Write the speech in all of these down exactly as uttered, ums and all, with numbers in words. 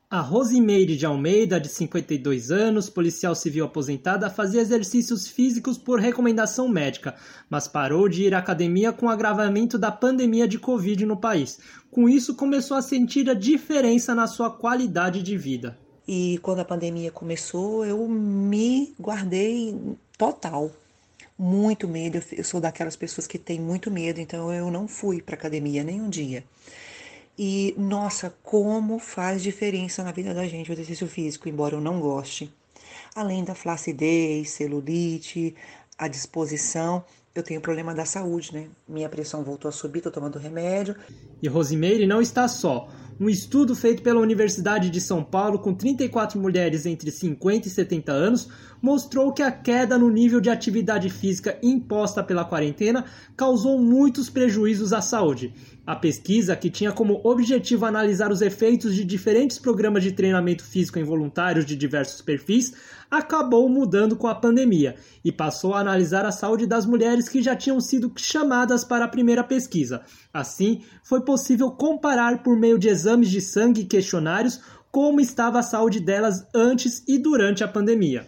A Rosimeire de Almeida, de cinquenta e dois anos, policial civil aposentada, fazia exercícios físicos por recomendação médica, mas parou de ir à academia com o agravamento da pandemia de Covid no país. Com isso, começou a sentir a diferença na sua qualidade de vida. E quando a pandemia começou, eu me guardei total. Muito medo, eu sou daquelas pessoas que têm muito medo, então eu não fui para academia nem um dia. E, nossa, como faz diferença na vida da gente o exercício físico, embora eu não goste. Além da flacidez, celulite, a disposição, eu tenho problema da saúde, né? Minha pressão voltou a subir, tô tomando remédio. E Rosimeire não está só. Um estudo feito pela Universidade de São Paulo com trinta e quatro mulheres entre cinquenta e setenta anos mostrou que a queda no nível de atividade física imposta pela quarentena causou muitos prejuízos à saúde. A pesquisa, que tinha como objetivo analisar os efeitos de diferentes programas de treinamento físico em voluntários de diversos perfis, acabou mudando com a pandemia e passou a analisar a saúde das mulheres que já tinham sido chamadas para a primeira pesquisa. Assim, foi possível comparar por meio de exames de sangue e questionários como estava a saúde delas antes e durante a pandemia.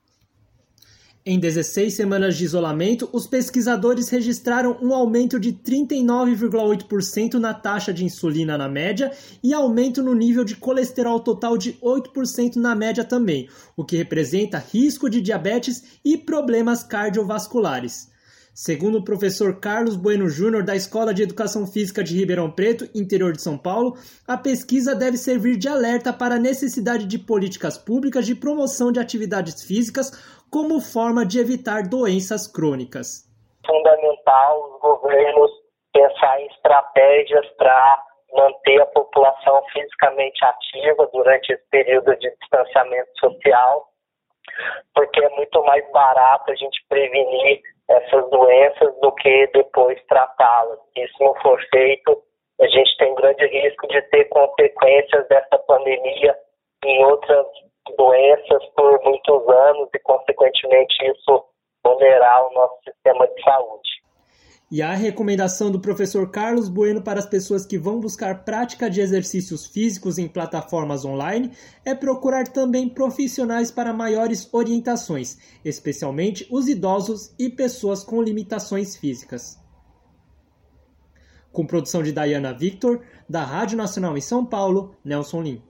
Em dezesseis semanas de isolamento, os pesquisadores registraram um aumento de trinta e nove vírgula oito por cento na taxa de insulina na média e aumento no nível de colesterol total de oito por cento na média também, o que representa risco de diabetes e problemas cardiovasculares. Segundo o professor Carlos Bueno Júnior, da Escola de Educação Física de Ribeirão Preto, interior de São Paulo, a pesquisa deve servir de alerta para a necessidade de políticas públicas de promoção de atividades físicas como forma de evitar doenças crônicas. Fundamental os governos pensar em estratégias para manter a população fisicamente ativa durante esse período de distanciamento social, porque é muito mais barato a gente prevenir essas doenças do que depois tratá-las. Se isso não for feito, a gente tem grande risco de ter consequências dessa pandemia em outras doenças por muitos anos e, consequentemente, isso vulnerar o nosso sistema de saúde. E a recomendação do professor Carlos Bueno para as pessoas que vão buscar prática de exercícios físicos em plataformas online é procurar também profissionais para maiores orientações, especialmente os idosos e pessoas com limitações físicas. Com produção de Dayana Victor, da Rádio Nacional em São Paulo, Nelson Lim.